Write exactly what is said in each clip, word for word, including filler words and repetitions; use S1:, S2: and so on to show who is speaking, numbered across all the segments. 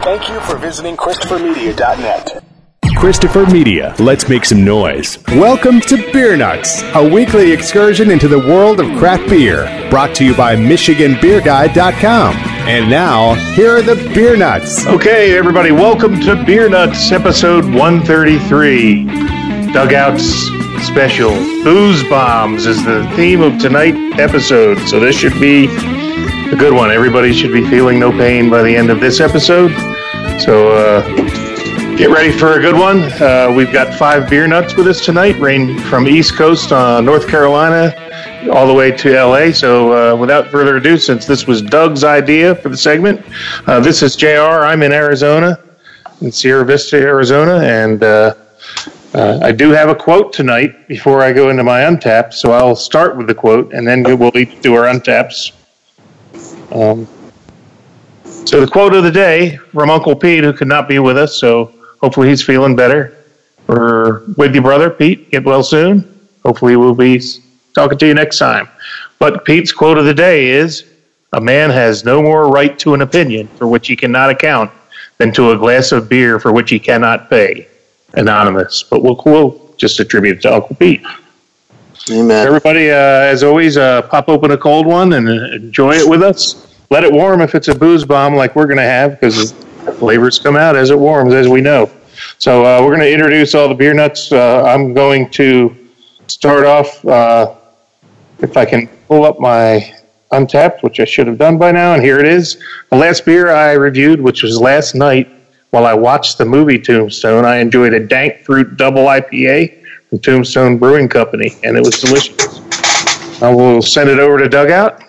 S1: Thank you for visiting Christopher Media dot net.
S2: Christopher Media, let's make some noise. Welcome to Beer Nuts, a weekly excursion into the world of craft beer, brought to you by Michigan Beer Guide dot com. And now, here are the Beer Nuts.
S3: Okay, everybody, welcome to Beer Nuts, episode one thirty-three. Dugouts Special. Booze Bombs is the theme of tonight's episode, so this should be a good one. Everybody should be feeling no pain by the end of this episode. So, uh, get ready for a good one. Uh, we've got five beer nuts with us tonight, ranging from East Coast, uh, North Carolina, all the way to L A. So, uh, without further ado, since this was Doug's idea for the segment, uh, this is J R. I'm in Arizona, in Sierra Vista, Arizona, and uh, uh, I do have a quote tonight before I go into my untapped. So I'll start with the quote, and then we'll each do our untaps. Um, so the quote of the day from Uncle Pete, who could not be with us, so hopefully he's feeling better. We're with you, brother. Pete, get well soon. Hopefully we'll be talking to you next time. But Pete's quote of the day is, "A man has no more right to an opinion for which he cannot account than to a glass of beer for which he cannot pay." Anonymous. But we'll, we'll just attribute it to Uncle Pete.
S4: Amen.
S3: Everybody, uh, as always, uh, pop open a cold one and enjoy it with us. Let it warm if it's a booze bomb like we're going to have, because flavors come out as it warms, as we know. So uh, we're going to introduce all the beer nuts. Uh, I'm going to start off, uh, if I can pull up my Untapped, which I should have done by now, and here it is. The last beer I reviewed, which was last night while I watched the movie Tombstone, I enjoyed a Dank Fruit Double I P A from Tombstone Brewing Company, and it was delicious. I will send it over to Dugout.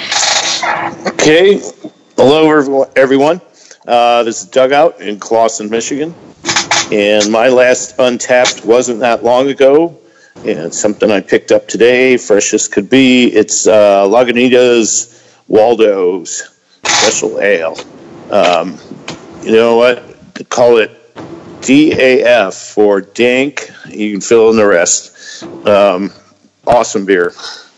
S4: Okay. Hello, everyone. Uh, this is Dugout in Clawson, Michigan. And my last Untapped wasn't that long ago. And it's something I picked up today, fresh as could be. It's uh, Lagunitas Waldo's Special Ale. Um, you know what? They call it D A F for Dank. You can fill in the rest. Um, awesome beer.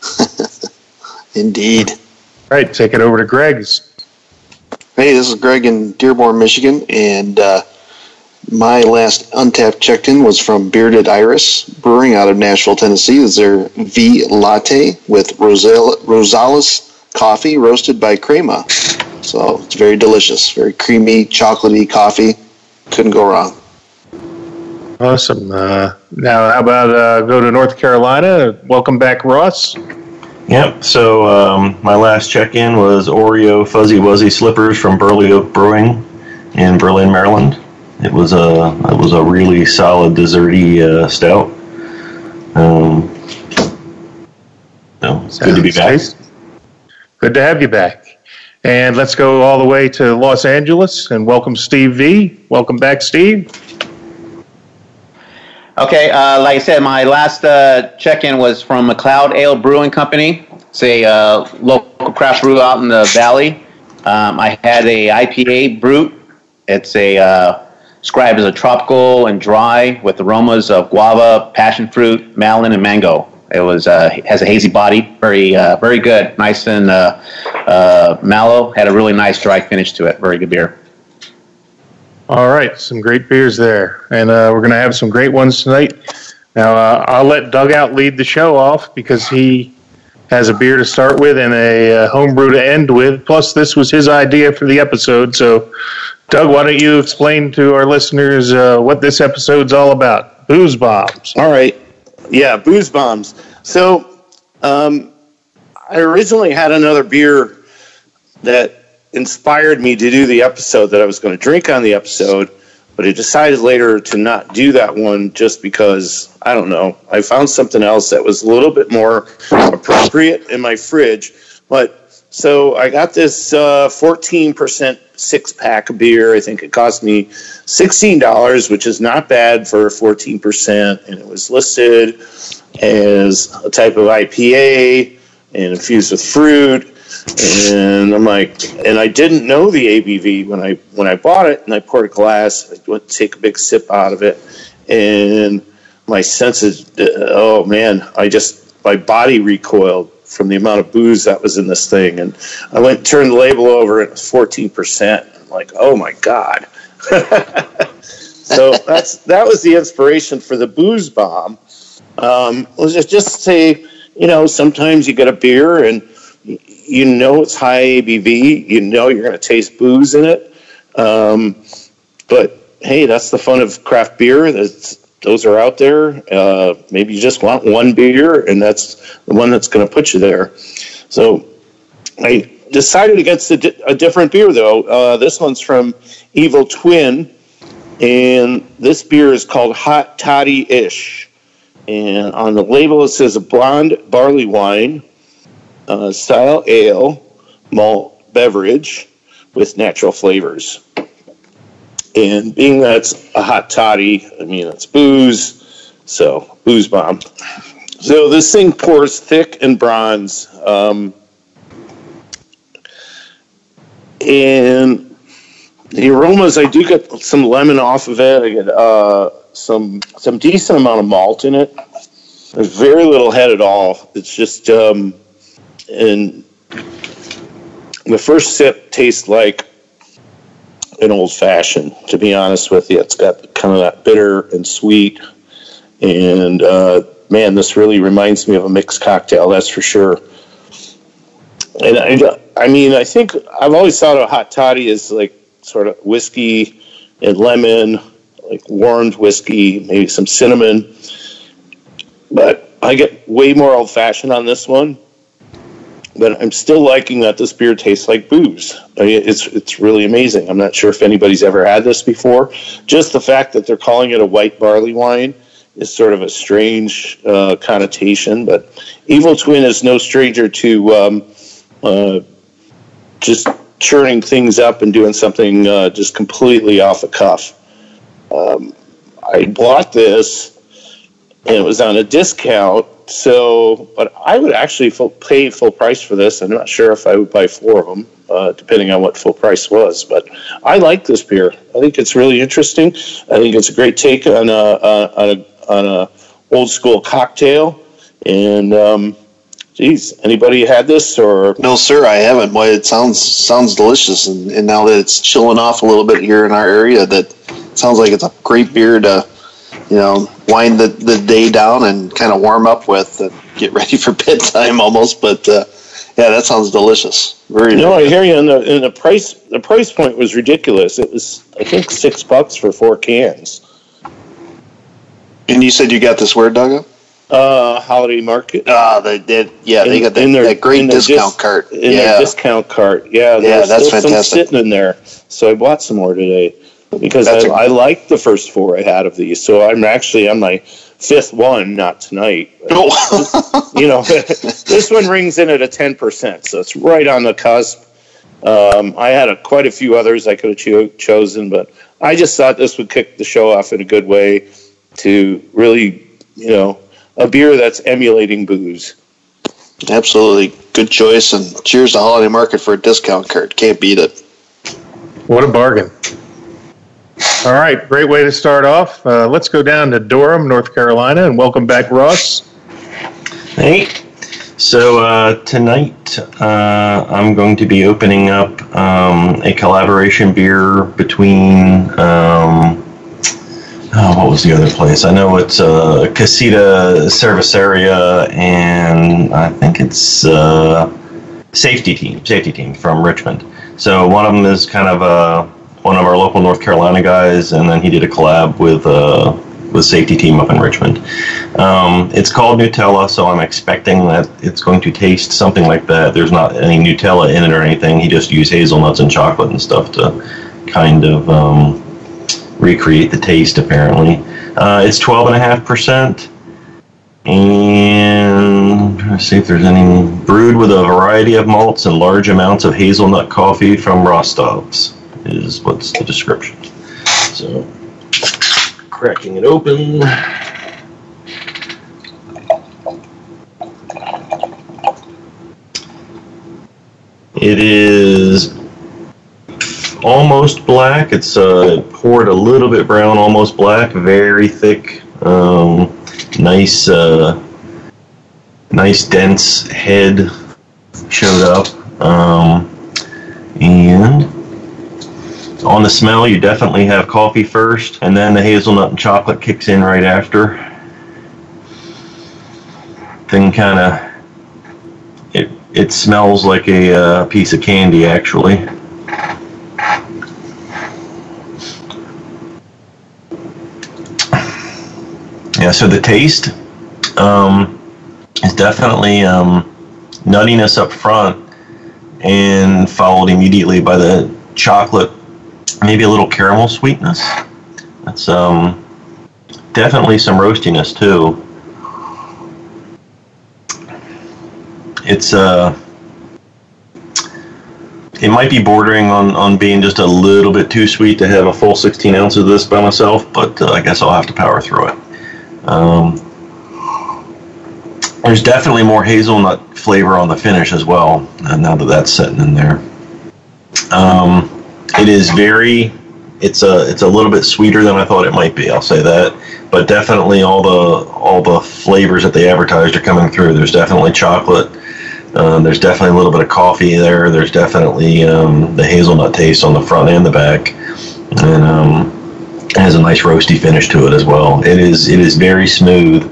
S5: Indeed.
S3: Right, take it over to Greg's.
S5: Hey, this is Greg in Dearborn, Michigan, and uh, my last Untapped checked-in was from Bearded Iris Brewing out of Nashville, Tennessee. It's their V Latte with Rosal- Rosales coffee roasted by Crema. So it's very delicious, very creamy, chocolatey coffee. Couldn't go wrong.
S3: Awesome. Uh, now, how about uh, go to North Carolina? Welcome back, Ross.
S6: Yep, so um, my last check-in was Oreo Fuzzy Wuzzy Slippers from Burley Oak Brewing in Berlin, Maryland. It was a it was a really solid desserty uh, stout. Um, no, it's good to be back.
S3: Nice. Good to have you back. And let's go all the way to Los Angeles and welcome Steve V. Welcome back, Steve.
S7: Okay, uh, like I said, my last uh, check-in was from McLeod Ale Brewing Company. It's a uh, local craft brew out in the valley. Um, I had a I P A brute. It's a uh, described as a tropical and dry with aromas of guava, passion fruit, melon, and mango. It was uh, has a hazy body, very uh, very good, nice and uh, uh, mellow. Had a really nice dry finish to it. Very good beer.
S3: All right, some great beers there. And uh, we're going to have some great ones tonight. Now, uh, I'll let Dugout lead the show off because he has a beer to start with and a uh, homebrew to end with. Plus, this was his idea for the episode. So, Doug, why don't you explain to our listeners uh, what this episode's all about? Booze Bombs.
S4: All right. Yeah, Booze Bombs. So, um, I originally had another beer that inspired me to do the episode that I was going to drink on the episode, but I decided later to not do that one just because, I don't know, I found something else that was a little bit more appropriate in my fridge. But so I got this uh, fourteen percent six-pack of beer. I think it cost me sixteen dollars, which is not bad for fourteen percent, and it was listed as a type of I P A and infused with fruit. And I'm like, and I didn't know the A B V when I when I bought it, and I poured a glass. I went to take a big sip out of it, and my senses, oh man, I just my body recoiled from the amount of booze that was in this thing. And I went and turned the label over, and it was fourteen percent. I'm like, oh my God. So that's that was the inspiration for the Booze Bomb. Um, let's just, just say, you know, sometimes you get a beer and you know it's high A B V, you know you're going to taste booze in it. Um, but hey, that's the fun of craft beer. That's, those are out there. Uh, maybe you just want one beer, and that's the one that's going to put you there. So I decided against a, di- a different beer, though. Uh, this one's from Evil Twin, and this beer is called Hot Toddy-ish. And on the label, it says a blonde barley wine, uh, style ale, malt beverage with natural flavors. And being that it's a hot toddy, I mean, it's booze, so Booze Bomb. So this thing pours thick and bronze. Um, and the aromas, I do get some lemon off of it. I get uh, some some decent amount of malt in it. There's very little head at all. It's just, um, and the first sip tastes like an old fashioned, to be honest with you. It's got kind of that bitter and sweet, and uh, man, this really reminds me of a mixed cocktail, that's for sure. And I, I mean, I think I've always thought of hot toddy as like sort of whiskey and lemon, like warmed whiskey, maybe some cinnamon, but I get way more old fashioned on this one. But I'm still liking that this beer tastes like booze. I mean, it's it's really amazing. I'm not sure if anybody's ever had this before. Just the fact that they're calling it a white barley wine is sort of a strange uh, connotation. But Evil Twin is no stranger to um, uh, just churning things up and doing something uh, just completely off the cuff. Um, I bought this, and it was on a discount. So, but I would actually full, pay full price for this. I'm not sure if I would buy four of them, uh, depending on what full price was. But I like this beer. I think it's really interesting. I think it's a great take on a on a, on a old school cocktail. And um, geez, anybody had this or?
S5: No, sir, I haven't. Boy, it sounds sounds delicious. And, and now that it's chilling off a little bit here in our area, that sounds like it's a great beer to, you know, wind the, the day down and kind of warm up with and get ready for bedtime almost. But uh, yeah, that sounds delicious. Very.
S4: No, I hear you. And the, and the price, the price point was ridiculous. It was, I think, six bucks for four cans.
S5: And you said you got this where, Doug?
S4: Uh, Holiday Market.
S5: Ah, they did. Yeah,
S4: in,
S5: they got that,
S4: their,
S5: that great discount
S4: dis,
S5: cart.
S4: In
S5: yeah,
S4: their discount cart. Yeah,
S5: yeah, that's
S4: still
S5: fantastic.
S4: Some sitting in there, so I bought some more today. Because I, a, I liked the first four I had of these, so I'm actually on my fifth one, not tonight.
S5: Oh.
S4: You know, this one rings in at a ten percent, so it's right on the cusp. Um, I had a, quite a few others I could have cho- chosen, but I just thought this would kick the show off in a good way to really, you know, a beer that's emulating booze.
S5: Absolutely. Good choice, and cheers to Holiday Market for a discount card. Can't beat it.
S3: What a bargain. All right, great way to start off. Uh, let's go down to Durham, North Carolina, and welcome back, Ross.
S6: Hey. So uh, tonight uh, I'm going to be opening up um, a collaboration beer between, um, oh, what was the other place? I know it's uh, Casita Cerveceria, and I think it's uh, Safety Team, Safety Team from Richmond. So one of them is kind of a one of our local North Carolina guys, and then he did a collab with uh, with Safety Team up in Richmond. Um, it's called Nutella, so I'm expecting that it's going to taste something like that. There's not any Nutella in it or anything. He just used hazelnuts and chocolate and stuff to kind of um, recreate the taste, apparently. Uh, it's twelve point five percent, and I'm trying to see if there's any. Brewed with a variety of malts and large amounts of hazelnut coffee from Rostov's is what's the description. So, cracking it open. It is almost black. It's uh, poured a little bit brown, almost black, very thick, um, nice, uh, nice dense head showed up, um, and On the smell, you definitely have coffee first, and then the hazelnut and chocolate kicks in right after. Thing kind of, it it smells like a uh, piece of candy, actually. Yeah, so the taste um, is definitely um, nuttiness up front, and followed immediately by the chocolate, maybe a little caramel sweetness. That's um, definitely some roastiness too. It's uh, it might be bordering on, on being just a little bit too sweet to have a full sixteen ounces of this by myself, but uh, I guess I'll have to power through it. Um, there's definitely more hazelnut flavor on the finish as well, uh, now that that's sitting in there. Um, it is very, it's a it's a little bit sweeter than I thought it might be, I'll say that, but definitely all the all the flavors that they advertised are coming through. There's definitely chocolate. Um, there's definitely a little bit of coffee there. There's definitely um, the hazelnut taste on the front and the back, and um, it has a nice roasty finish to it as well. It is it is very smooth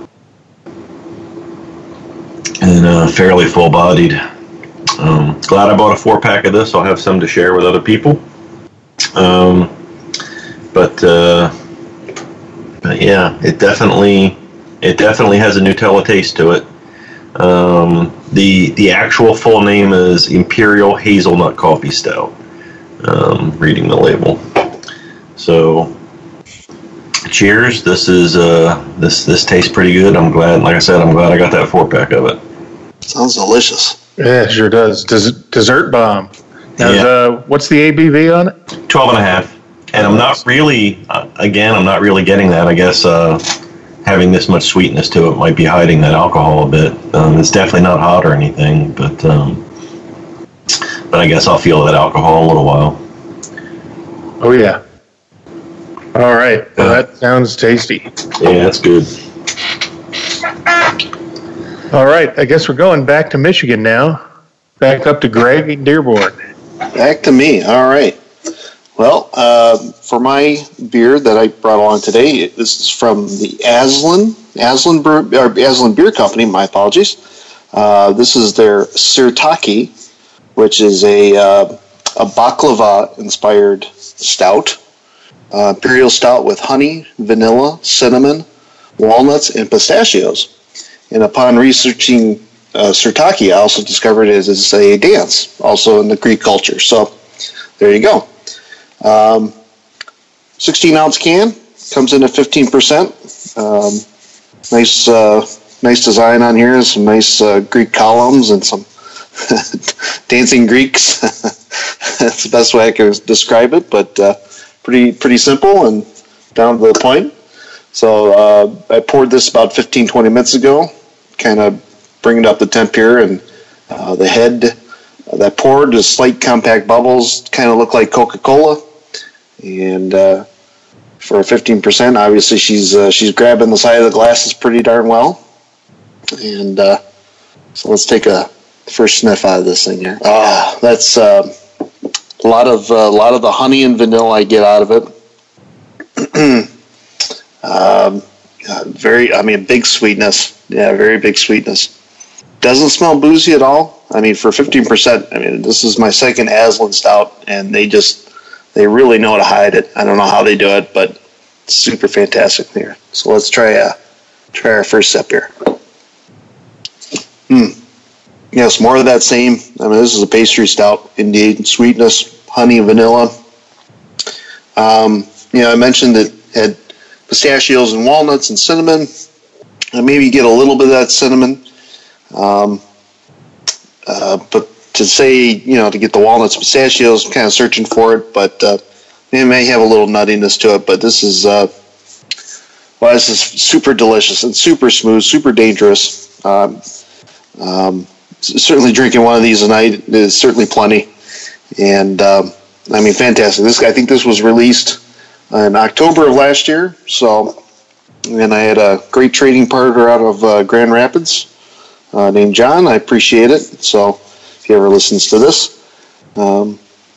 S6: and uh, fairly full-bodied. Um, glad I bought a four-pack of this. I'll have some to share with other people. Um, but uh, but yeah, it definitely it definitely has a Nutella taste to it. Um, the the actual full name is Imperial Hazelnut Coffee Stout. Um, reading the label. So, cheers. This is uh, this this tastes pretty good. I'm glad. Like I said, I'm glad I got that four pack of it.
S5: Sounds delicious.
S3: Yeah, it sure does. Des- dessert bomb. Now,
S6: Yeah.
S3: uh, what's the A B V on it?
S6: twelve and a half. And I'm not really, uh, again, I'm not really getting that. I guess uh, having this much sweetness to it might be hiding that alcohol a bit. Um, it's definitely not hot or anything, but um, but I guess I'll feel that alcohol in a little while.
S3: Oh, yeah. All right. Well, that sounds tasty.
S6: Yeah, that's good.
S3: All right. I guess we're going back to Michigan now. Back up to Greg in Dearborn.
S5: Back to me. All right. Well, uh, for my beer that I brought along today, this is from the Aslan, Aslan, Brew, or Aslan Beer Company, my apologies. Uh, this is their Sirtaki, which is a, uh, a baklava-inspired stout. Uh, imperial stout with honey, vanilla, cinnamon, walnuts, and pistachios. And upon researching uh, Sirtaki, I also discovered it is a dance, also in the Greek culture. So there you go. Um, sixteen ounce can, comes in at fifteen percent. Um, nice, uh, nice design on here, some nice uh, Greek columns and some dancing Greeks. That's the best way I can describe it, but uh, pretty, pretty simple and down to the point. So uh, I poured this about fifteen, twenty minutes ago, kind of bringing up the temp here, and uh, the head uh, that poured is slight compact bubbles, kind of look like Coca-Cola. And uh, for fifteen percent, obviously she's uh, she's grabbing the side of the glasses pretty darn well. And uh, so let's take a first sniff out of this thing here. Ah, that's uh, a lot of a uh, lot of the honey and vanilla I get out of it. um, uh, very, I mean, big sweetness. Yeah, very big sweetness. Doesn't smell boozy at all. I mean, for fifteen percent, I mean, this is my second Aslan Stout, and they just They really know how to hide it. I don't know how they do it, but it's super fantastic here. So let's try uh, try our first sip here. Hmm. Yes, more of that same. I mean, this is a pastry stout, indeed. Sweetness, honey, vanilla. Um, you know, I mentioned that it had pistachios and walnuts and cinnamon. And maybe you get a little bit of that cinnamon. Um, uh, but to say, you know, to get the walnuts, pistachios, I'm kind of searching for it, but uh, it may have a little nuttiness to it. But this is, uh, well, this is super delicious and super smooth, super dangerous. Um, um, certainly drinking one of these a night is certainly plenty. And um, I mean, fantastic. This, I think this was released in October of last year. So, and I had a great trading partner out of uh, Grand Rapids uh, named John. I appreciate it. So, if he ever listens to this. Um,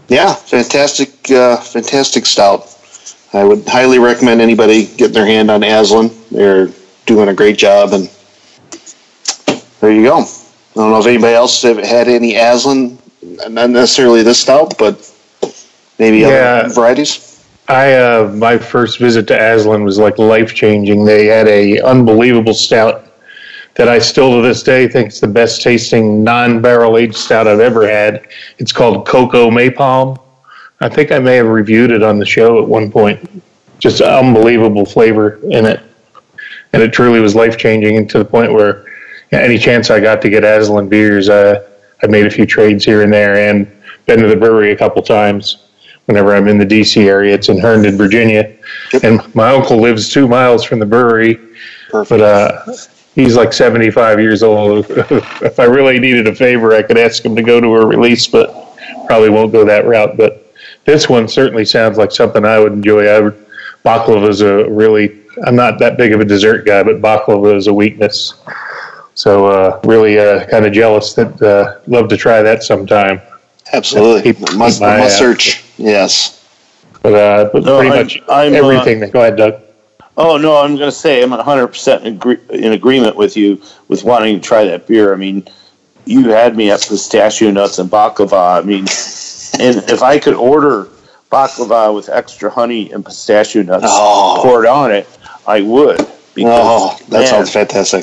S5: Yeah, fantastic, uh, fantastic stout. I would highly recommend anybody getting their hand on Aslan. They're doing a great job, and there you go. I don't know if anybody else have had any Aslan, not necessarily this stout, but maybe
S3: Yeah.
S5: other varieties.
S3: I uh, my first visit to Aslan was like life changing. They had a unbelievable stout that I still to this day think is the best tasting non barrel aged stout I've ever had. It's called Cocoa Maypalm. I think I may have reviewed it on the show at one point. Just unbelievable flavor in it, and it truly was life changing. And to the point where any chance I got to get Aslan beers, uh, I made a few trades here and there, and been to the brewery a couple times. Whenever I'm in the D C area, it's in Herndon, Virginia,
S5: Yep.
S3: and my uncle lives two miles from the brewery.
S5: Perfect.
S3: But uh, he's like seventy-five years old. If I really needed a favor, I could ask him to go to a release, but probably won't go that route. But this one certainly sounds like something I would enjoy. I would, baklava is a really, I'm not that big of a dessert guy, but baklava is a weakness. So uh, really uh, kind of jealous that uh, love to try that sometime.
S5: Absolutely.
S3: Keep-
S5: must
S3: keep my
S5: must
S3: eye out.
S5: search. Yes.
S3: But, uh, but
S4: No,
S3: pretty
S4: I'm-
S3: much
S4: I'm, uh,
S3: everything. that, go ahead, Doug.
S4: Oh, no, I'm going to say I'm one hundred percent in, agree- in agreement with you with wanting to try that beer. I mean, you had me at pistachio nuts and baklava. I mean, and if I could order baklava with extra honey and pistachio nuts
S5: Oh.
S4: poured on it, I would.
S5: Oh, that
S4: man,
S5: sounds fantastic.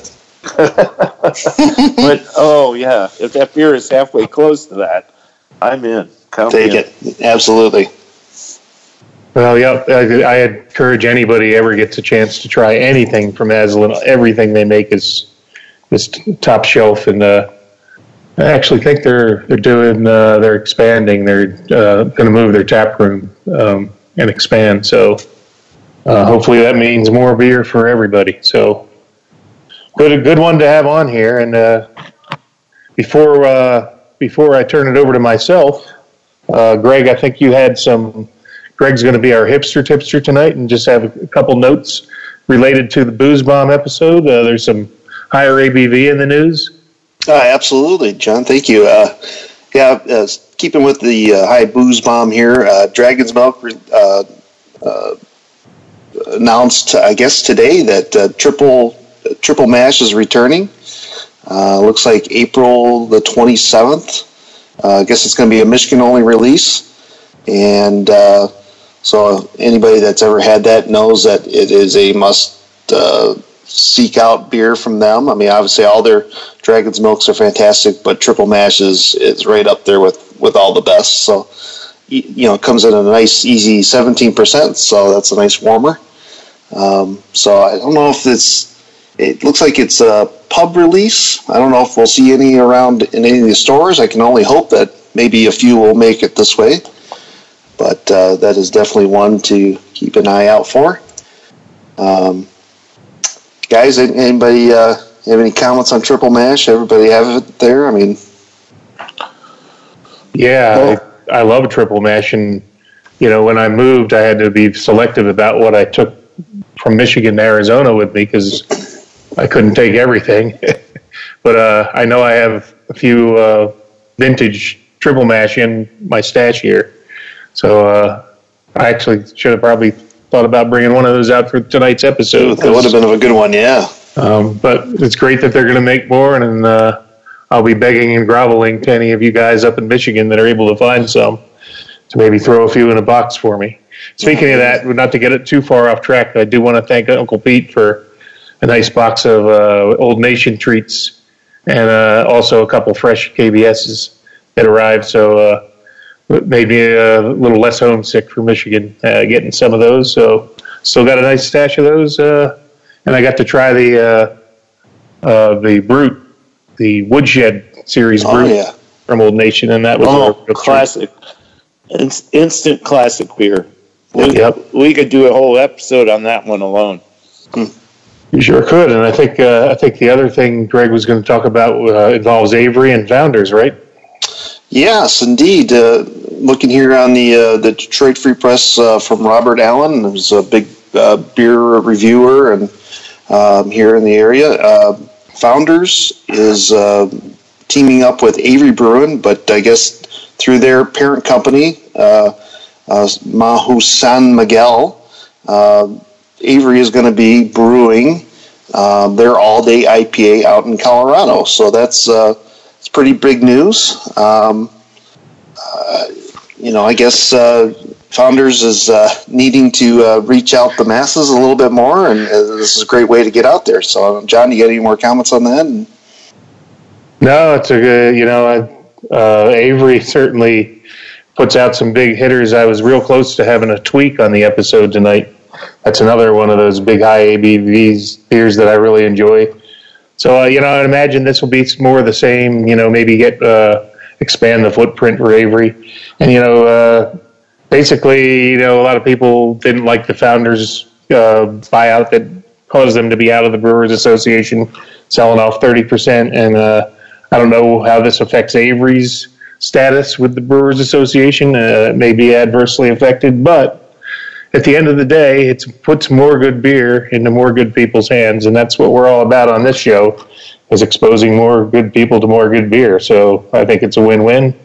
S4: But, oh, yeah, if that beer is halfway close to that, I'm in. Count me
S5: Take
S4: in.
S5: it. Absolutely.
S3: Well, yeah, I, I encourage anybody who ever gets a chance to try anything from Aslan. Everything they make is is top shelf, and uh, I actually think they're they're doing uh, they're expanding. They're uh, going to move their tap room um, and expand. So uh, hopefully that means more beer for everybody. So good, a good one to have on here. And uh, before uh, before I turn it over to myself, uh, Greg, I think you had some. Greg's going to be our hipster tipster tonight, and just have a couple notes related to the Booze Bomb episode. Uh, there's some higher A B V in the news.
S5: Uh, absolutely, John. Thank you. Uh, yeah, uh, keeping with the uh, high booze bomb here, uh, Dragon's Milk uh, uh, announced, I guess, today that uh, triple triple mash is returning. Uh, looks like April the twenty-seventh. Uh, I guess it's going to be a Michigan only release, and uh, so anybody that's ever had that knows that it is a must uh, seek out beer from them. I mean, obviously all their Dragon's Milks are fantastic, but Triple Mash is, is right up there with, with all the best. So, you know, it comes in a nice, easy seventeen percent, so that's a nice warmer. Um, so I don't know if it's, it looks like it's a pub release. I don't know if we'll see any around in any of the stores. I can only hope that maybe a few will make it this way. But uh, that is definitely one to keep an eye out for. Um, guys, anybody uh, have any comments on Triple Mash? Everybody have it there? I mean,
S3: Yeah, I, I love triple mash, and you know, when I moved, I had to be selective about what I took from Michigan to Arizona with me because I couldn't take everything. But uh, I know I have a few uh, vintage triple mash in my stash here, so uh, I actually should have probably thought about bringing one of those out for tonight's episode.
S5: that would have been a good one, yeah.
S3: Um, but it's great that they're going to make more, and uh, I'll be begging and groveling to any of you guys up in Michigan that are able to find some to maybe throw a few in a box for me. Speaking of that, not to get it too far off track, I do want to thank Uncle Pete for a nice box of uh, Old Nation treats and uh, also a couple fresh K B S's that arrived. So uh, it made me a little less homesick for Michigan uh, getting some of those. So still got a nice stash of those. Uh, and I got to try the uh, uh, the Brute, the Woodshed series
S5: Oh,
S3: Brute
S5: yeah.
S3: from Old Nation, and that was
S4: Oh,
S3: a real treat.
S4: classic. It's instant classic beer. We,
S3: Yep.
S4: we could do a whole episode on that one alone.
S3: You sure could, and I think uh, I think the other thing Greg was going to talk about uh, involves Avery and Founders, right?
S5: Yes, indeed. Uh, looking here on the uh, the Detroit Free Press uh, from Robert Allen, who's a big uh, beer reviewer and um, here in the area. Uh, Founders is uh, teaming up with Avery Brewing, but I guess through their parent company, uh, uh, Mahu San Miguel. Uh, Avery is going to be brewing uh, their all-day I P A out in Colorado. So that's uh, it's pretty big news. Um, uh, you know, I guess uh, Founders is uh, needing to uh, reach out the masses a little bit more, and uh, this is a great way to get out there. So, John, you got any more comments on that? And-
S3: No, it's a good, you know, uh, Avery certainly puts out some big hitters. I was real close to having a tweak on the episode tonight. That's another one of those big high A B Vs beers that I really enjoy. So, uh, you know, I'd imagine this will be more of the same, you know, maybe get, uh, expand the footprint for Avery. And, you know, uh, basically, you know, a lot of people didn't like the Founders uh, buyout that caused them to be out of the Brewers Association, selling off thirty percent. And uh, I don't know how this affects Avery's status with the Brewers Association. Uh, it may be adversely affected, but at the end of the day, it puts more good beer into more good people's hands, and that's what we're all about on this show, is exposing more good people to more good beer. So I think it's a win-win.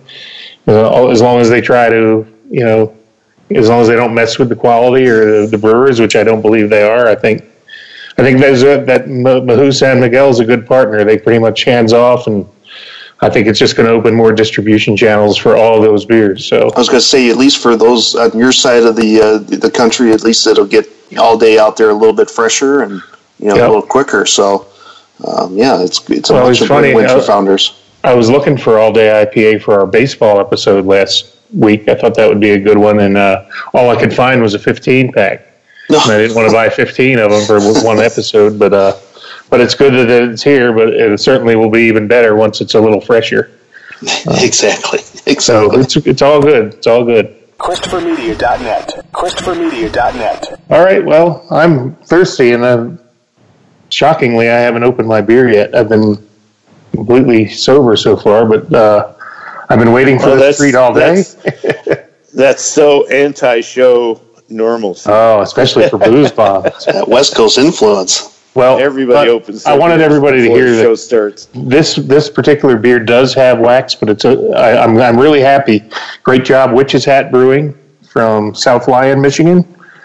S3: Uh, as long as they try to, you know, as long as they don't mess with the quality or the, the brewers, which I don't believe they are. I think I think there's a, that Mahu San Miguel is a good partner. They pretty much hands off, and I think it's just going to open more distribution channels for all those beers. So
S5: I was going to say, at least for those on your side of the uh, the country, at least it'll get all day out there a little bit fresher and, you know, yep. a little quicker. So um, yeah, it's it's a
S3: well,
S5: much
S3: it's
S5: of a win
S3: I,
S5: for Founders.
S3: I was looking for all day I P A for our baseball episode last week. I thought that would be a good one, and uh, all I could find was a fifteen pack. No. And I didn't want to buy fifteen of them for one episode, but uh, but it's good that it's here. But it certainly will be even better once it's a little fresher.
S5: Uh, exactly. Exactly.
S3: So it's it's all good. It's all good.
S1: Christopher Media dot net. Christopher Media dot net.
S3: All right. Well, I'm thirsty, and uh, shockingly, I haven't opened my beer yet. I've been completely sober so far, but uh, I've been waiting for
S4: well,
S3: this treat all day.
S4: That's, that's so anti-show normalcy.
S3: Oh, especially for Booze Bombs.
S5: That West Coast influence.
S3: Well,
S4: everybody opens.
S3: I wanted everybody to hear
S4: the show
S3: that
S4: starts.
S3: This this particular beer does have wax, but it's a, I, I'm I'm really happy. Great job, Witch's Hat Brewing from South Lyon, Michigan.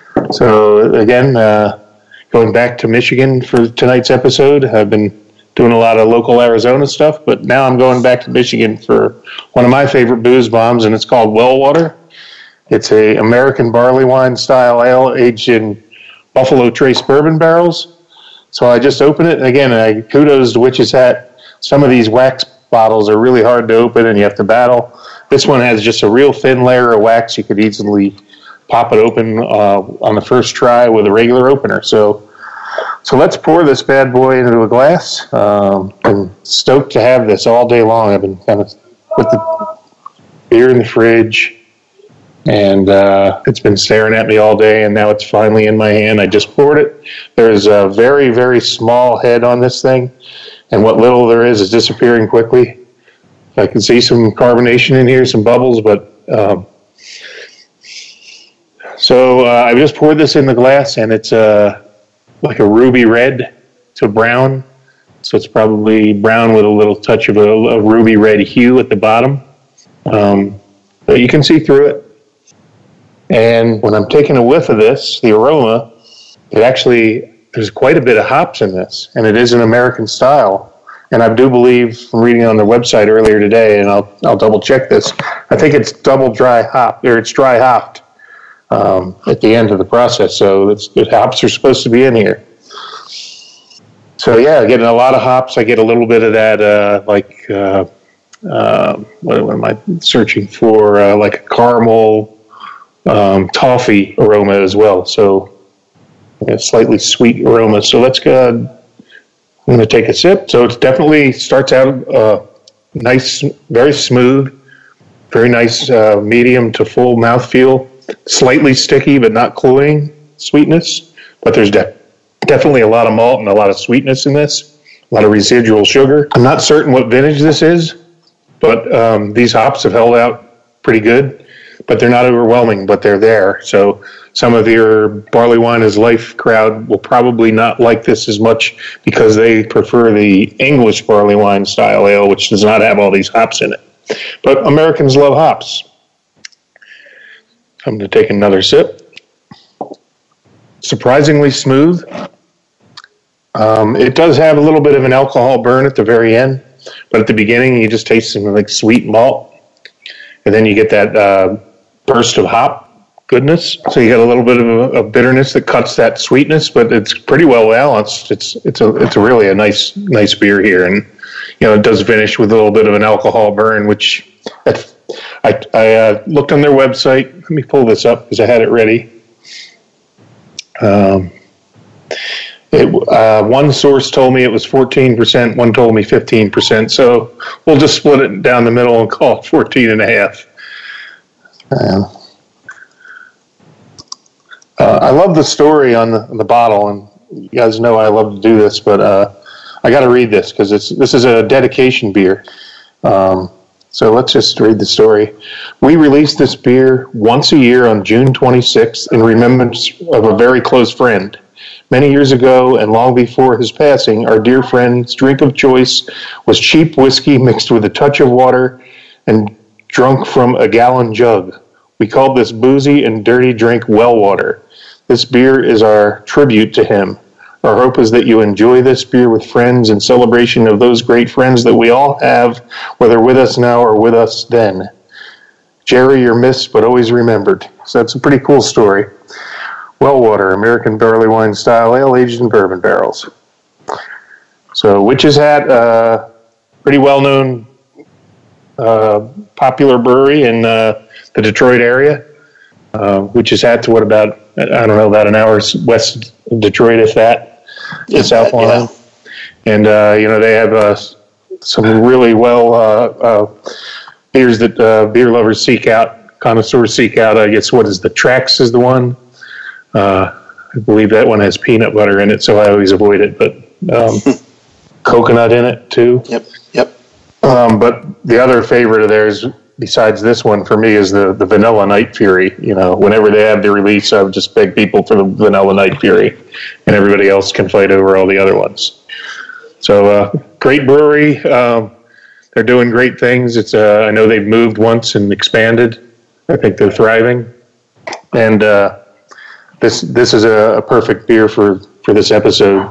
S3: So again, uh, going back to Michigan for tonight's episode, I've been doing a lot of local Arizona stuff, but now I'm going back to Michigan for one of my favorite booze bombs, and it's called Wellwater. It's a American barley wine style ale aged in Buffalo Trace bourbon barrels. So I just opened it, and again, I kudos to Witch's Hat. Some of these wax bottles are really hard to open, and you have to battle. This one has just a real thin layer of wax. You could easily pop it open uh, on the first try with a regular opener. So so let's pour this bad boy into a glass. Um, I'm stoked to have this all day long. I've been kind of put the beer in the fridge, and uh, it's been staring at me all day, and now it's finally in my hand. I just poured it. There's a very, very small head on this thing, and what little there is is disappearing quickly. I can see some carbonation in here, some bubbles, but um, so uh, I just poured this in the glass, and it's uh, like a ruby red to brown. So it's probably brown with a little touch of a, a ruby red hue at the bottom. Um, but you can see through it. And when I'm taking a whiff of this, the aroma, it actually, there's quite a bit of hops in this, and it is an American style. And I do believe, from reading on their website earlier today, and I'll I'll double check this, I think it's double dry hop, or it's dry hopped um, at the end of the process. So it's, the hops are supposed to be in here. So yeah, getting a lot of hops. I get a little bit of that, uh, like, uh, uh, what, what am I searching for? Uh, like a caramel, um, toffee aroma as well. So a slightly sweet aroma. So let's go. I'm going to take a sip. So it definitely starts out uh, nice, very smooth, very nice uh, medium to full mouthfeel. Slightly sticky, but not cloying sweetness. But there's de- definitely a lot of malt and a lot of sweetness in this. A lot of residual sugar. I'm not certain what vintage this is, but um, these hops have held out pretty good. But they're not overwhelming, but they're there. So some of your Barley Wine is Life crowd will probably not like this as much because they prefer the English barley wine style ale, which does not have all these hops in it. But Americans love hops. I'm going to take another sip. Surprisingly smooth. Um, it does have a little bit of an alcohol burn at the very end, but at the beginning you just taste some like sweet malt, and then you get that uh, burst of hop goodness. So you get a little bit of a, a bitterness that cuts that sweetness, but it's pretty well balanced. It's it's a it's a really a nice nice beer here, and you know it does finish with a little bit of an alcohol burn, which I I uh, looked on their website. Let me pull this up because I had it ready. Um. It, uh, one source told me it was fourteen percent, one told me fifteen percent, so we'll just split it down the middle and call it fourteen and a half. Uh, uh, I love the story on the, on the bottle, and you guys know I love to do this, but uh, I got to read this because it's this is a dedication beer. Um, so let's just read the story. We release this beer once a year on June twenty-sixth in remembrance of a very close friend. Many years ago, and long before his passing, our dear friend's drink of choice was cheap whiskey mixed with a touch of water and drunk from a gallon jug. We called this boozy and dirty drink well water. This beer is our tribute to him. Our hope is that you enjoy this beer with friends in celebration of those great friends that we all have, whether with us now or with us then. Jerry, you're missed, but always remembered. So that's a pretty cool story. Wellwater, American barley wine style ale aged in bourbon barrels. So Witch's Hat, uh, pretty well-known uh, popular brewery in uh, the Detroit area. Uh, Witch's Hat's what about, I don't know, about an hour west of Detroit, if that, the South Line. Yeah. And, uh, you know, they have uh, some really well uh, uh, beers that uh, beer lovers seek out, connoisseurs seek out. I guess, what is the Trax is the one. Uh, I believe that one has peanut butter in it, so I always avoid it, but um, coconut in it too.
S5: Yep, yep.
S3: Um, but the other favorite of theirs, besides this one for me, is the, the Vanilla Night Fury. You know, whenever they have the release, I would just beg people for the Vanilla Night Fury, and everybody else can fight over all the other ones. So, uh, great brewery. Um, they're doing great things. It's uh, I know they've moved once and expanded. I think they're thriving, and uh, This this is a, a perfect beer for, for this episode.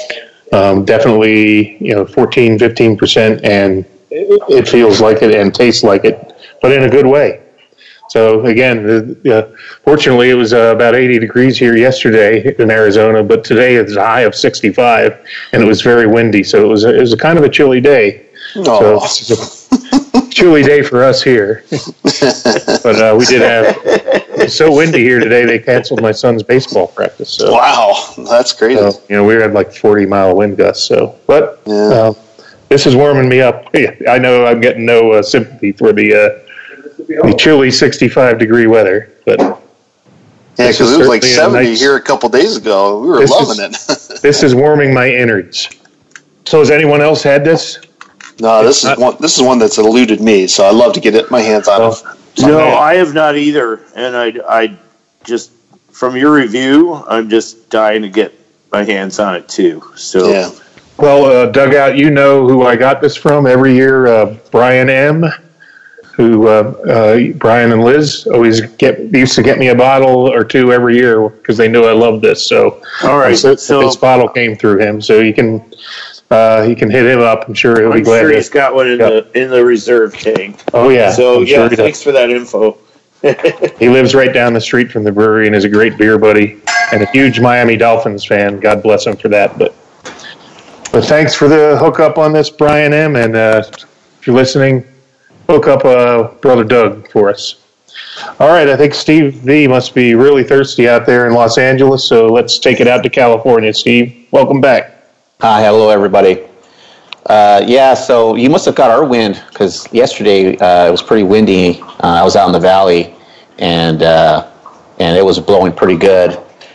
S3: Um, definitely, you know, fourteen, fifteen percent, and it, it feels like it and tastes like it, but in a good way. So, again, the, uh, fortunately, it was uh, about eighty degrees here yesterday in Arizona, but today it's a high of sixty-five, and it was very windy, so it was a, it was a kind of a chilly day. Aww. So this is a chilly day for us here. But uh, we did have... It's so windy here today, they canceled my son's baseball practice. So,
S5: wow, that's crazy.
S3: So, you know, we had like forty mile wind gusts. So, but yeah. uh, this is warming me up. I know I'm getting no uh, sympathy for the uh, the chilly sixty-five degree weather, but
S5: yeah, because it was like seventy nice, here a couple days ago. We were loving
S3: is,
S5: it.
S3: This is warming my innards. So, has anyone else had this?
S5: No, this it's is not, one. This is one that's eluded me. So I'd love to get it, my hands on
S3: well,
S5: it.
S8: No, I have not either, and I, I just from your review, I'm just dying to get my hands on it too. So,
S5: yeah.
S3: Well, uh, Dugout, you know who I got this from every year, uh, Brian M. Who uh, uh, Brian and Liz always get used to get me a bottle or two every year because they knew I loved this. So,
S8: all right,
S3: so,
S8: so
S3: this bottle came through him, so you can. Uh, he can hit him up. I'm sure he'll
S8: I'm
S3: be glad.
S8: I'm sure
S3: to,
S8: he's got one in
S3: yep.
S8: the in the reserve tank.
S3: Oh yeah.
S8: So
S3: I'm
S8: yeah,
S3: sure
S8: thanks for that info.
S3: He lives right down the street from the brewery and is a great beer buddy and a huge Miami Dolphins fan. God bless him for that. But but thanks for the hookup on this, Brian M. And uh, if you're listening, hook up uh, Brother Doug for us. All right, I think Steve V must be really thirsty out there in Los Angeles, so let's take it out to California. Steve, welcome back.
S7: Hi, hello everybody. Uh, yeah, so you must have got our wind because yesterday uh, it was pretty windy. Uh, I was out in the valley, and uh, and it was blowing pretty good.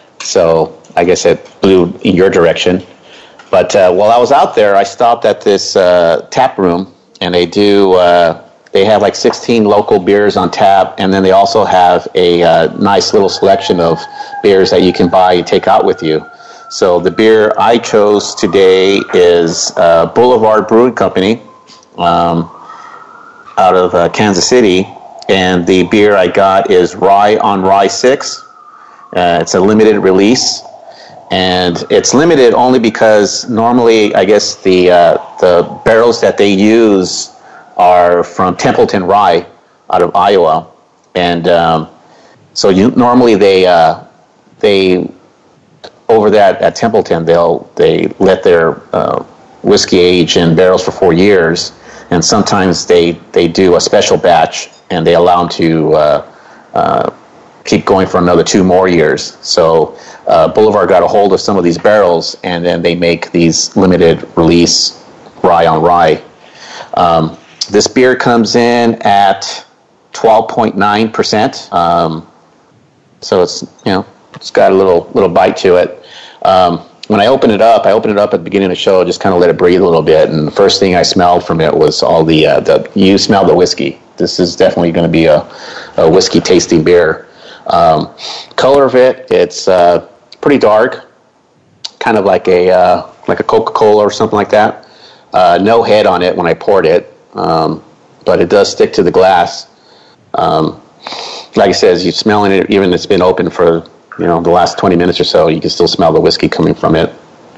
S7: So I guess it blew in your direction. But uh, while I was out there, I stopped at this uh, tap room, and they do. Uh, they have like sixteen local beers on tap, and then they also have a uh, nice little selection of beers that you can buy and take out with you. So the beer I chose today is uh, Boulevard Brewing Company um, out of uh, Kansas City, and the beer I got is Rye on Rye six. Uh, it's a limited release, and it's limited only because normally, I guess, the uh, the barrels that they use are from Templeton Rye out of Iowa, and um, so you normally they uh, they over that at Templeton they'll they let their uh, whiskey age in barrels for four years, and sometimes they they do a special batch and they allow them to uh, uh, keep going for another two more years. So uh, Boulevard got a hold of some of these barrels, and then they make these limited release rye on rye. Um, this beer comes in at twelve point nine percent. Um, so it's, you know, it's got a little little bite to it. Um, when I opened it up, I opened it up at the beginning of the show, just kind of let it breathe a little bit, and the first thing I smelled from it was all the, uh, the you smell the whiskey. This is definitely going to be a, a whiskey tasting beer. Um, color of it, it's uh, pretty dark, kind of like a uh, like a Coca-Cola or something like that. Uh, no head on it when I poured it, um, but it does stick to the glass. Um, like I said, you're smelling it, even if it's been open for, you know, the last twenty minutes or so, you can still smell the whiskey coming from it.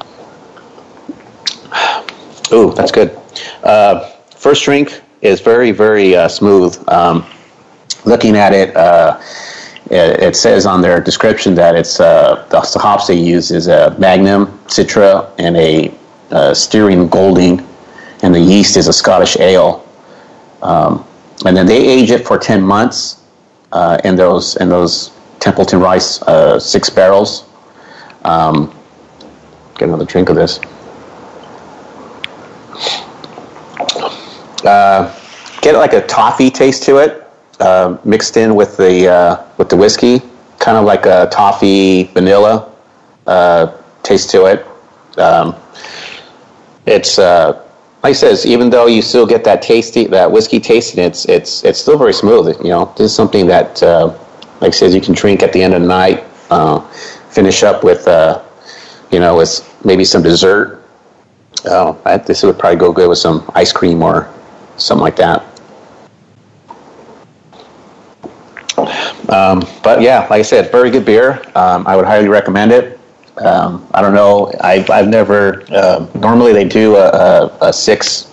S7: Ooh, that's good. Uh, first drink is very, very uh, smooth. Um, looking at it, uh, it, it says on their description that it's uh, the, the hops they use is a Magnum, Citra, and a uh, Styrian Golding, and the yeast is a Scottish ale. Um, and then they age it for ten months uh, in those in those Templeton Rice uh, six barrels. Um, get another drink of this. Uh, get like a toffee taste to it, uh, mixed in with the uh, with the whiskey, kind of like a toffee vanilla uh, taste to it. Um, it's uh, like I says, even though you still get that tasty that whiskey taste in it, it's it's it's still very smooth. You know, this is something that, uh, like I says, you can drink at the end of the night, uh, finish up with, uh, you know, with maybe some dessert. Oh, I, this would probably go good with some ice cream or something like that. Um, but yeah, like I said, very good beer. Um, I would highly recommend it. Um, I don't know. I, I've never. Uh, normally, they do a, a, a six.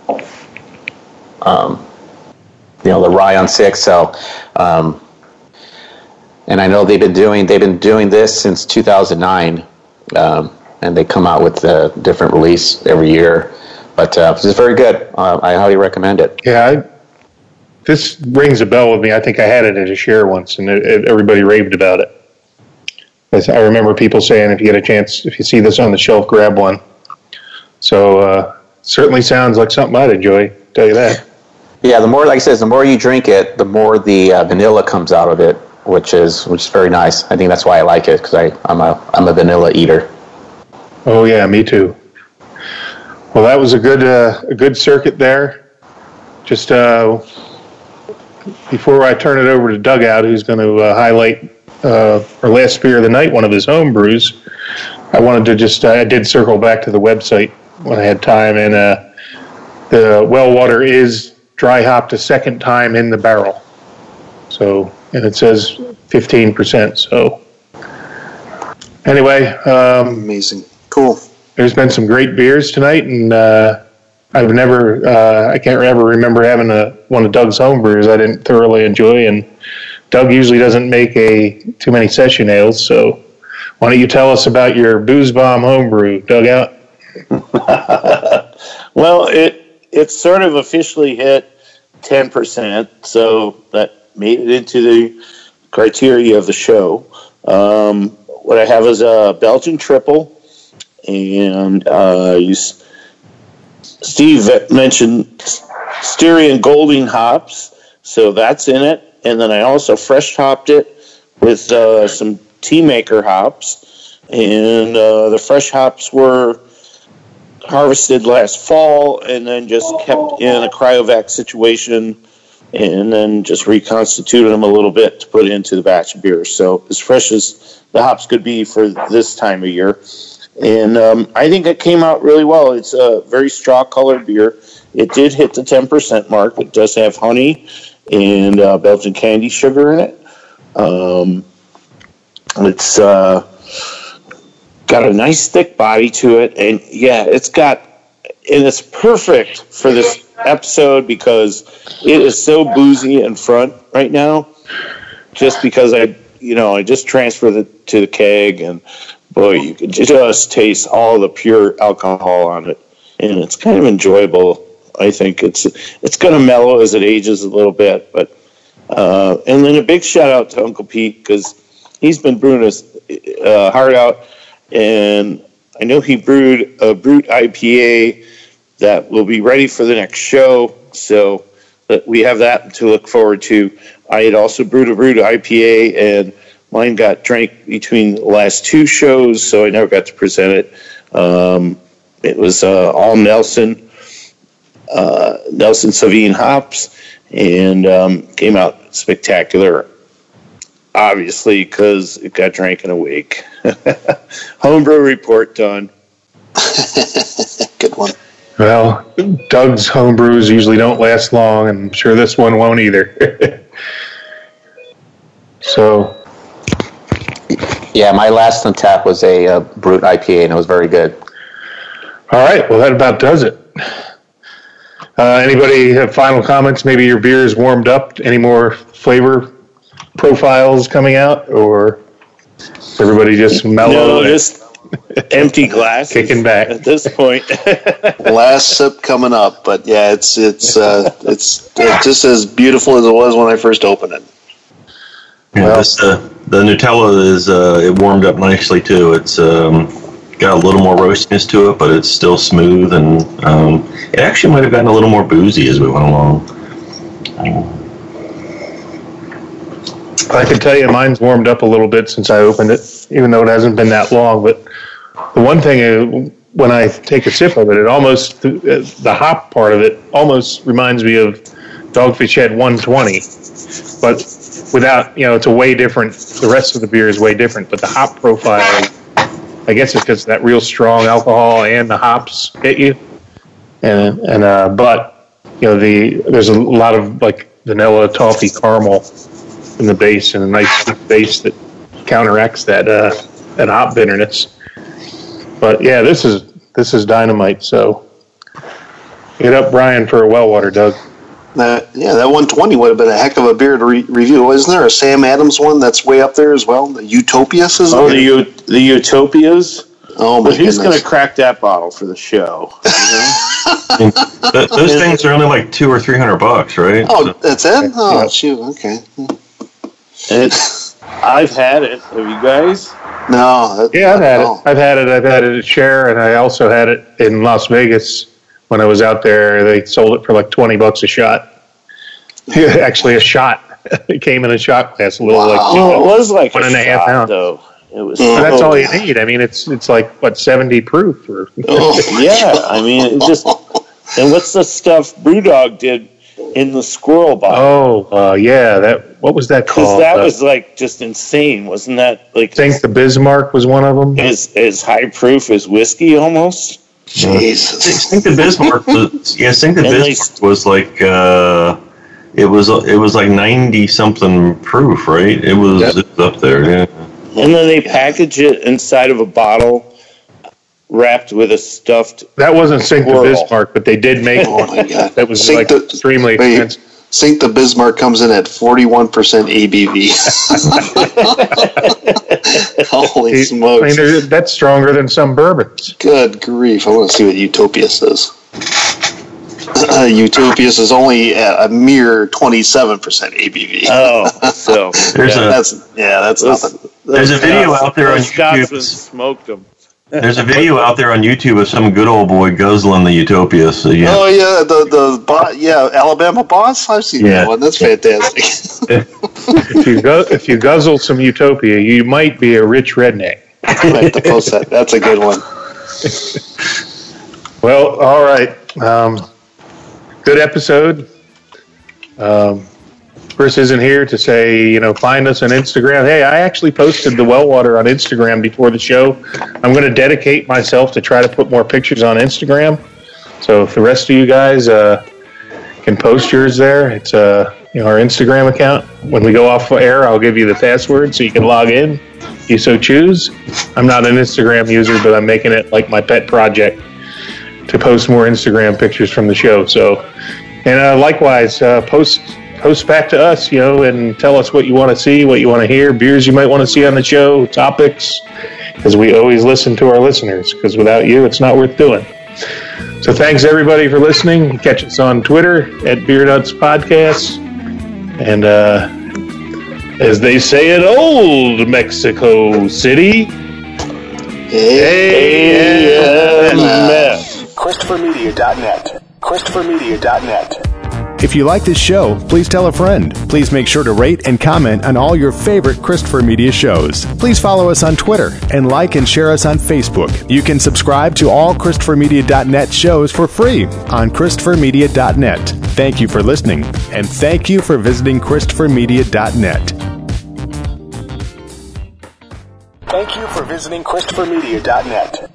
S7: Um, you know, the rye on six. So, um, and I know they've been doing they've been doing this since two thousand nine, um, and they come out with a different release every year. But uh, it's very good. Uh, I highly recommend it.
S3: Yeah, I, this rings a bell with me. I think I had it at a share once, and it, it, everybody raved about it. I remember people saying, if you get a chance, if you see this on the shelf, grab one. So uh, certainly sounds like something I'd enjoy, tell you that.
S7: Yeah, the more, like I said, the more you drink it, the more the uh, vanilla comes out of it, which is which is very nice. I think that's why I like it, because I I'm a I'm a vanilla eater.
S3: Oh yeah, me too. Well, that was a good uh, a good circuit there. Just uh, before I turn it over to Dugout, who's going to uh, highlight uh, our last beer of the night, one of his home brews, I wanted to just uh, I did circle back to the website when I had time, and uh, the well water is dry hopped a second time in the barrel. So, and it says fifteen percent. So, anyway, um,
S5: amazing, cool.
S3: There's been some great beers tonight, and uh, I've never, uh, I can't ever remember having a one of Doug's home brews I didn't thoroughly enjoy. And Doug usually doesn't make a too many session ales, so why don't you tell us about your Booze Bomb homebrew, Dugout?
S8: Well, it it sort of officially hit ten percent, so that made it into the criteria of the show. Um, what I have is a Belgian triple, and uh, you, Steve mentioned Styrian Golding hops, so that's in it. And then I also fresh hopped it with uh, some tea maker hops, and uh, the fresh hops were harvested last fall and then just kept in a cryovac situation, and then just reconstituted them a little bit to put into the batch of beer. So as fresh as the hops could be for this time of year. And um, I think it came out really well. It's a very straw-colored beer. It did hit the ten percent mark. It does have honey and uh, Belgian candy sugar in it. Um, it's uh, got a nice thick body to it, and yeah, it's got, and it's perfect for this episode because it is so boozy in front right now. Just because I, you know, I just transferred it to the keg, and boy, you can just taste all the pure alcohol on it, and it's kind of enjoyable. I think it's it's going to mellow as it ages a little bit, but uh, and then a big shout out to Uncle Pete because he's been brewing his uh, heart out, and I know he brewed a Brute I P A that will be ready for the next show, so that we have that to look forward to. I had also brewed a Brute I P A, and mine got drank between the last two shows, so I never got to present it. Um, it was uh, all Nelson. Uh, Nelson Sauvin hops, and um, came out spectacular, obviously, because it got drank in a week. Homebrew report done.
S5: Good one.
S3: Well, Doug's homebrews usually don't last long, and I'm sure this one won't either. So,
S7: Yeah, my last on tap was a uh, Brute I P A, and it was very good.
S3: all right, well, that about does it. Uh, anybody have final comments? Maybe your beer is warmed up. Any more flavor profiles coming out, or is everybody just mellow?
S8: No,
S3: and
S8: just empty glass.
S3: Kicking back.
S8: At this point.
S5: Last sip coming up, but yeah, it's it's uh, it's it's just as beautiful as it was when I first opened it.
S6: Yeah,
S3: Well-
S6: this, uh, the Nutella is uh, it warmed up nicely too. It's um, got a little more roastiness to it, but it's still smooth, and um, it actually might have gotten a little more boozy as we went along.
S3: I can tell you mine's warmed up a little bit since I opened it, even though it hasn't been that long. But the one thing, uh, when I take a sip of it, it almost, uh, the hop part of it almost reminds me of Dogfish Head one twenty. But without, you know, it's a way different, the rest of the beer is way different, but the hop profile, I guess it's because that real strong alcohol and the hops hit you. And, and uh, but, you know, the there's a lot of, like, vanilla, toffee, caramel in the base, and a nice sweet base that counteracts that uh, that hop bitterness. But yeah, this is this is dynamite. So get up, Brian, for a well water, Doug.
S5: That yeah, that one twenty would have been a heck of a beer to re- review. Wasn't there a Sam Adams one that's way up there as well? The Utopias, isn't
S8: Oh,
S5: it?
S8: the U- the Utopias.
S5: Oh my
S8: But who's
S5: goodness!
S8: going to crack that bottle for the show? You know?
S6: And th- those things are only like two or three hundred bucks, right?
S5: Oh, that's it. Oh,
S3: Yeah.
S5: shoot. Okay.
S8: It's, I've had it. Have you guys?
S5: No. That,
S3: Yeah, I've had
S5: no.
S3: it. I've had it. I've had it at Share, and I also had it in Las Vegas when I was out there. They sold it for like twenty bucks a shot. Actually, a shot. It came in a shot glass, a little
S5: Wow.
S3: like.
S8: Well, it was like
S3: One
S8: a
S3: and a half
S8: shot,
S3: pound.
S8: though. It was.
S5: Mm.
S3: But that's all you
S8: so-
S3: need. I mean, it's it's like what seventy proof or.
S5: Oh, my
S8: Yeah,
S5: God.
S8: I mean, it just. And what's the stuff Brewdog did in the squirrel bottle?
S3: Oh, uh, yeah. That what was that
S8: Because
S3: called?
S8: that
S3: Uh,
S8: was like just insane, wasn't that? Like
S3: I think the Bismarck was one of them.
S8: as as high proof as whiskey almost.
S6: I
S5: Jesus.
S6: think the Bismarck was, yeah, I think the
S8: And they-
S6: Bismarck was like, uh, it was, it was like ninety something proof, right? It was,
S3: Yep.
S6: it was up there, yeah.
S8: And then they package it inside of a bottle wrapped with a stuffed.
S3: That wasn't Sink the
S8: Squirrel.
S3: Bismarck, but they did make
S5: Oh
S3: one.
S5: my God.
S3: That was
S5: Sink
S3: like
S5: the-
S3: extremely
S5: wait.
S3: expensive.
S5: Sink the Bismarck comes in at forty-one percent A B V. Holy
S3: I mean,
S5: smokes.
S3: there- that's stronger than some bourbons.
S5: Good grief. I want to see what Utopia says. Uh, Utopias is only at a mere twenty-seven percent A B V.
S8: Oh, so
S6: There's
S8: yeah,
S6: a,
S5: That's yeah, that's
S8: those-
S5: nothing.
S6: There's
S8: those
S6: a video
S8: Scots-
S6: out there on
S8: those Scotsmen
S6: YouTube.
S8: smoked them.
S6: there's a video out there on YouTube of some good old boy guzzling the Utopia, so yeah.
S5: Oh yeah, the the bo- yeah Alabama boss. I've seen
S6: Yeah.
S5: that one. That's fantastic.
S3: If you go, if you guzzle some Utopia, you might be a rich redneck.
S5: I have to post that. That's a good one.
S3: Well, all right. Um, good episode. Um, Chris isn't here to say, you know, find us on Instagram. Hey, I actually posted the well water on Instagram before the show. I'm going to dedicate myself to try to put more pictures on Instagram. So if the rest of you guys uh, can post yours there, it's uh, you know, our Instagram account. When we go off air, I'll give you the password so you can log in. If you so choose. I'm not an Instagram user, but I'm making it like my pet project to post more Instagram pictures from the show. So, and uh, likewise, uh, post post back to us, you know, and tell us what you want to see, what you want to hear, beers you might want to see on the show, topics, because we always listen to our listeners, because without you, it's not worth doing. So thanks, everybody, for listening. Catch us on Twitter at Beer Nuts Podcast. And uh, as they say in old Mexico City, A M F.
S1: Christopher Media dot net. Christopher Media dot net.
S2: If you like this show, please tell a friend. Please make sure to rate and comment on all your favorite Christopher Media shows. Please follow us on Twitter and like and share us on Facebook. You can subscribe to all Christopher Media dot net shows for free on Christopher Media dot net. Thank you for listening, and thank you for visiting Christopher Media dot net.
S1: Thank you for visiting Christopher Media dot net.